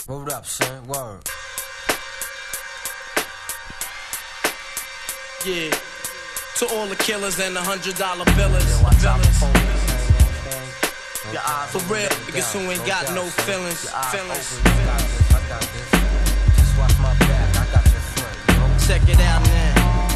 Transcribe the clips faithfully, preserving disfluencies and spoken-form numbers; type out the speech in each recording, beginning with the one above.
Word up, son. Word. Yeah. To all the killers and the hundred dollar billers. For real, niggas who ain't got no feelings. Feelings. Just watch my back. I got your front. Check it out now.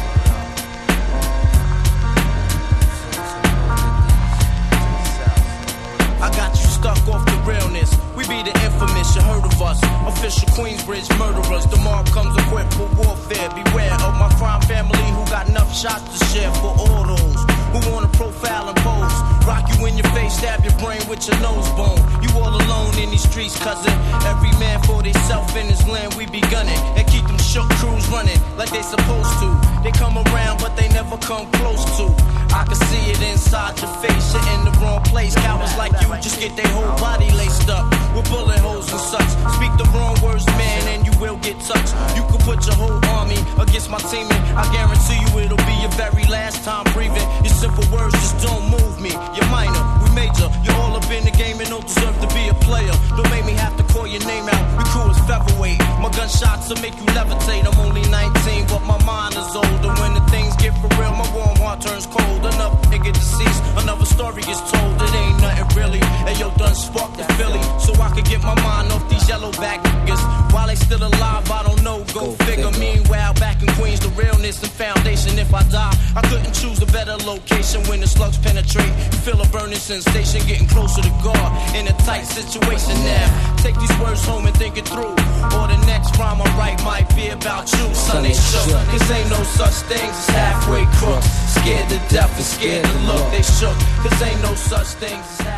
I got you stuck off the realness. We be the infamous, you heard of us. Official Queensbridge murderers. The mob comes equipped for warfare. Beware of my crime family who got enough shots to share for all those who wanna profile and pose. Rock you in your face, stab your brain with your nose bone. You all alone in these streets, cousin. Every man for theyself in his land, we be gunning. And keep them shook crews running like they supposed to. They come around, but they never come close to. I can see it inside your face, you're in the wrong place. Cowards like you just get their whole body laced up with bullet holes and such. Speak the wrong words, man, and you will get touched. You could put your whole army against my team, and I guarantee you it'll be your very last time breathing. Your simple words just don't move me. You're minor, we major. You're all up in the game and don't deserve to be a player. Don't make me have to call your name out. Your crew is featherweight. My gunshots will make you levitate. I'm only nineteen, but my mind is older. When the things get for real, my warm heart turns cold. Another nigga deceased, another story gets told. It ain't nothing really. And yo, done sparked the Philly, so I could get my mind off these yellow back niggas. While they still alive, I don't know. Go, Go figure. figure. Meanwhile, back in Queens, the realness and foundation. If I die, I couldn't choose a better location. When the slugs penetrate, you feel a burning sensation, getting closer to God in a tight situation. Now, take these words home and think it through. Or the next rhyme I write might be about you. Son, they shook. Cause ain't no such things as halfway crooks. Scared to death and scared to look. They shook. Cause ain't no such things as halfway